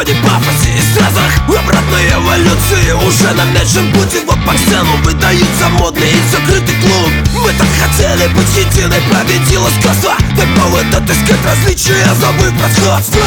не пафосе и стрессах. Обратной эволюции уже намечен путь. И вот по ксену выдаются модный и закрытый клуб. Мы так хотели быть единой, победило скотство. Так повод отыскать различия, забыв про сходство.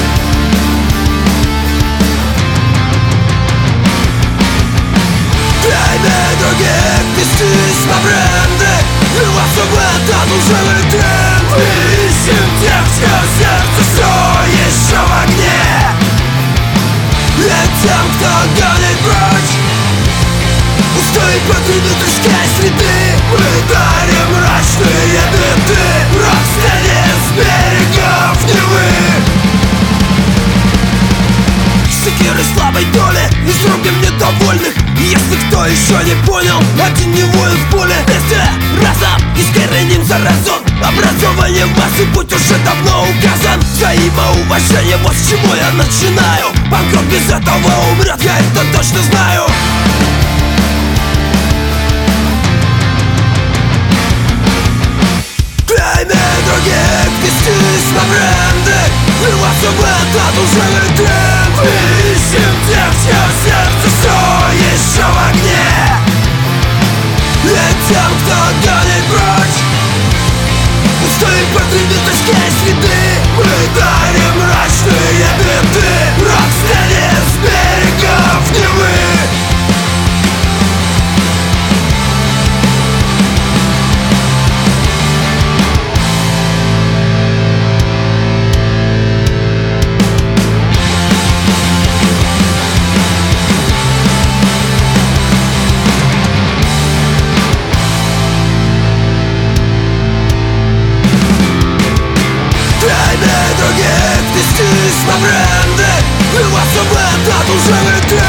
Пойми других, нестись на бренды, вливаться в этот лживый тренд. Мы ищем тех, чье сердце все еще в огне. И тем, кто гонит прочь пустой потребительской среды, мы дарим мрачные беды. Рокстеди с берегов Невы. Секиры слабой доли и срубим недовольных. Если кто еще не понял, один не воин в поле. Вместе разом искореним заразу. Образование в массы путь уже давно указан. Взаимоуважение, вот с чего я начинаю. Панк-рок без этого умрет, я это точно знаю. Пойми других, вестись на бренды, вливаться в этот лживый тренд. Мы ищем тех, чье сердце все еще в огне. И тем, кто гонит прочь пустой потребительской среды, мы дарим мрачные беды. Рокстеди с берегов Невы. Других, нестись на бренды, вливаться в этот лживый тренд.